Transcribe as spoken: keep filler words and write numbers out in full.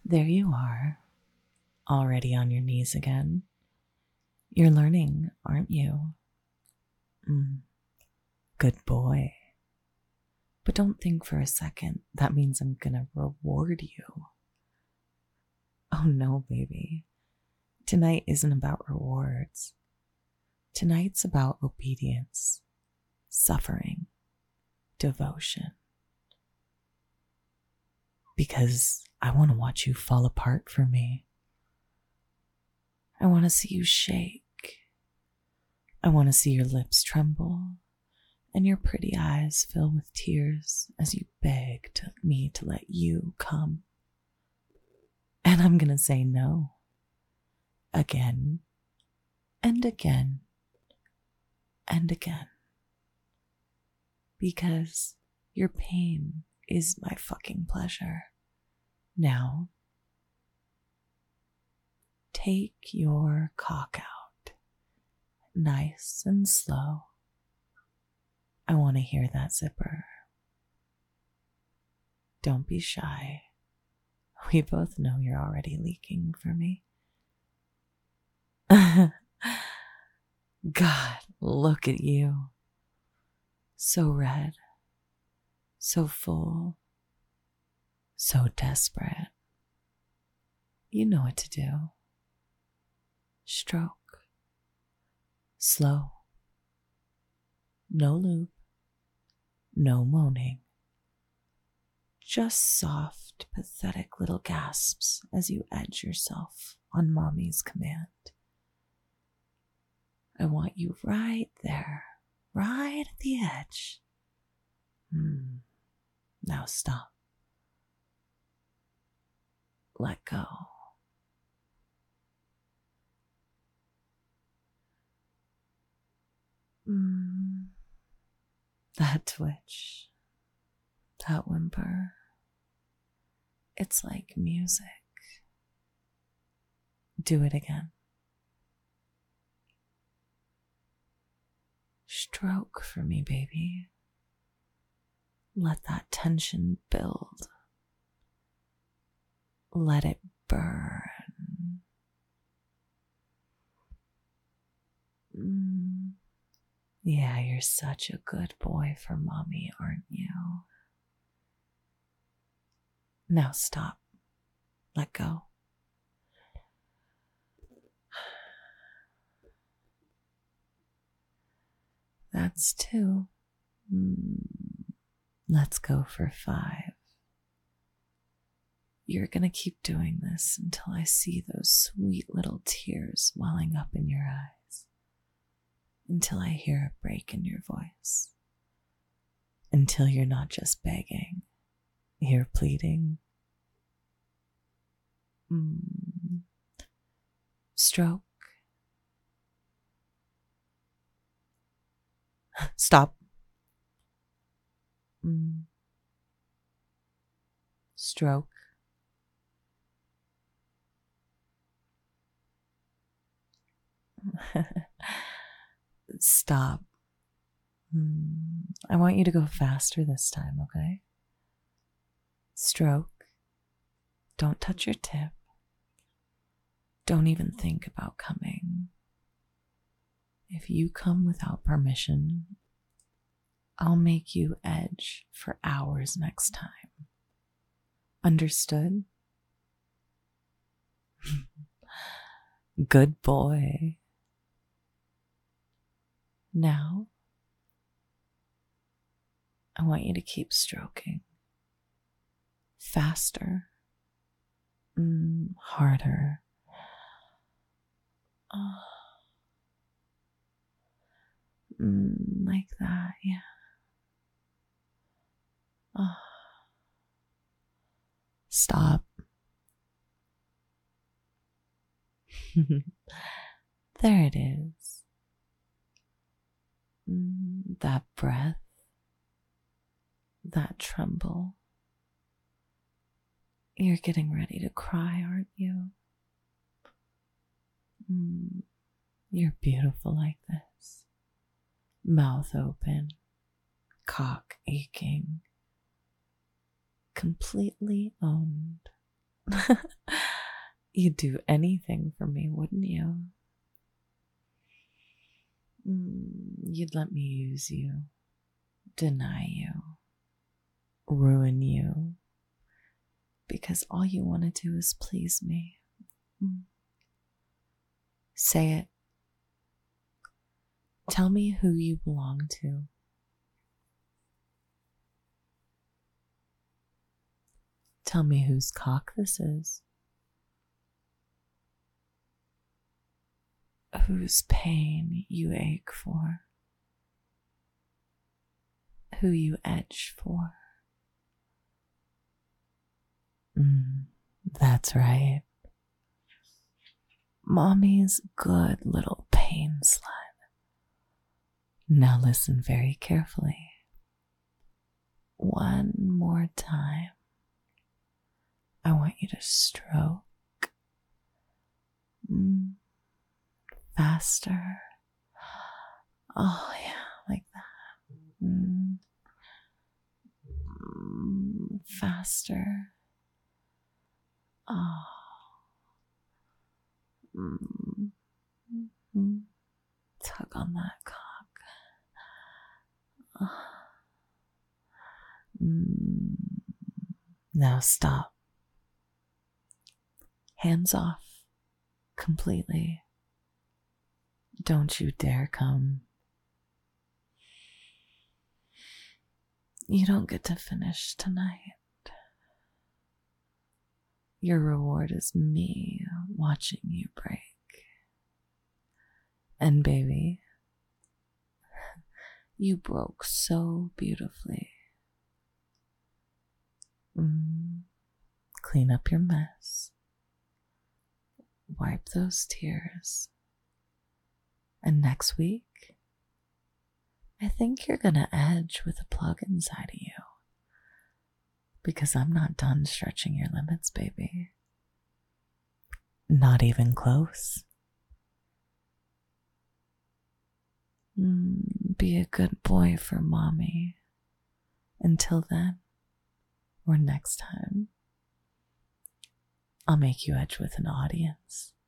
There you are, already on your knees again. You're learning, aren't you? Mm, good boy. But don't think for a second that means I'm gonna reward you. Oh no, baby. Tonight isn't about rewards. Tonight's about obedience, suffering, devotion. Because I want to watch you fall apart for me. I want to see you shake. I want to see your lips tremble and your pretty eyes fill with tears as you beg to me to let you come. And I'm going to say no. Again and again and again. Because your pain is my fucking pleasure. Now, take your cock out, nice and slow. I want to hear that zipper. Don't be shy. We both know you're already leaking for me. God, look at you. So red, so full, so desperate. You know what to do. Stroke. Slow. No loop. No moaning. Just soft, pathetic little gasps as you edge yourself on mommy's command. I want you right there, right at the edge. Hmm. Now stop. Let go. Mm. That twitch, that whimper, it's like music. Do it again. Stroke for me, baby. Let that tension build. Let it burn. Mm. Yeah, you're such a good boy for mommy, aren't you? Now stop. Let go. That's two. Mm. Let's go for five. You're gonna keep doing this until I see those sweet little tears welling up in your eyes. Until I hear a break in your voice. Until you're not just begging, you're pleading. Mm. Stroke. Stop. Mm. Stroke. Stop. Mm. I want you to go faster this time, okay? Stroke. Don't touch your tip. Don't even think about coming. If you come without permission, I'll make you edge for hours next time. Understood? Good boy. Now, I want you to keep stroking. Faster. Mm, harder. Oh. Mm, like that, yeah. Oh. Stop. There it is. Mm, that breath. That tremble. You're getting ready to cry, aren't you? Mm, you're beautiful like this. Mouth open, cock aching, completely owned You'd do anything for me, wouldn't you? Mm, you'd let me use you, deny you, ruin you, because all you want to do is please me. Mm. Say it. Tell me who you belong to. Tell me whose cock this is. Whose pain you ache for. Who you etch for. Mm, that's right. Mommy's good little pain slut. Now listen very carefully. One more time. I want you to stroke. Mm, faster. Oh, yeah, like that. Mm, mm, faster. Oh. Mm, mm, tug on that cock. Oh. Mm, now stop. Hands off. Completely. Don't you dare come. You don't get to finish tonight. Your reward is me watching you break. And baby, you broke so beautifully. Mm. Clean up your mess. Wipe those tears. And next week, I think you're gonna edge with a plug inside of you. Because I'm not done stretching your limits, baby. Not even close. Mm, be a good boy for mommy. Until then, or next time, I'll make you edge with an audience.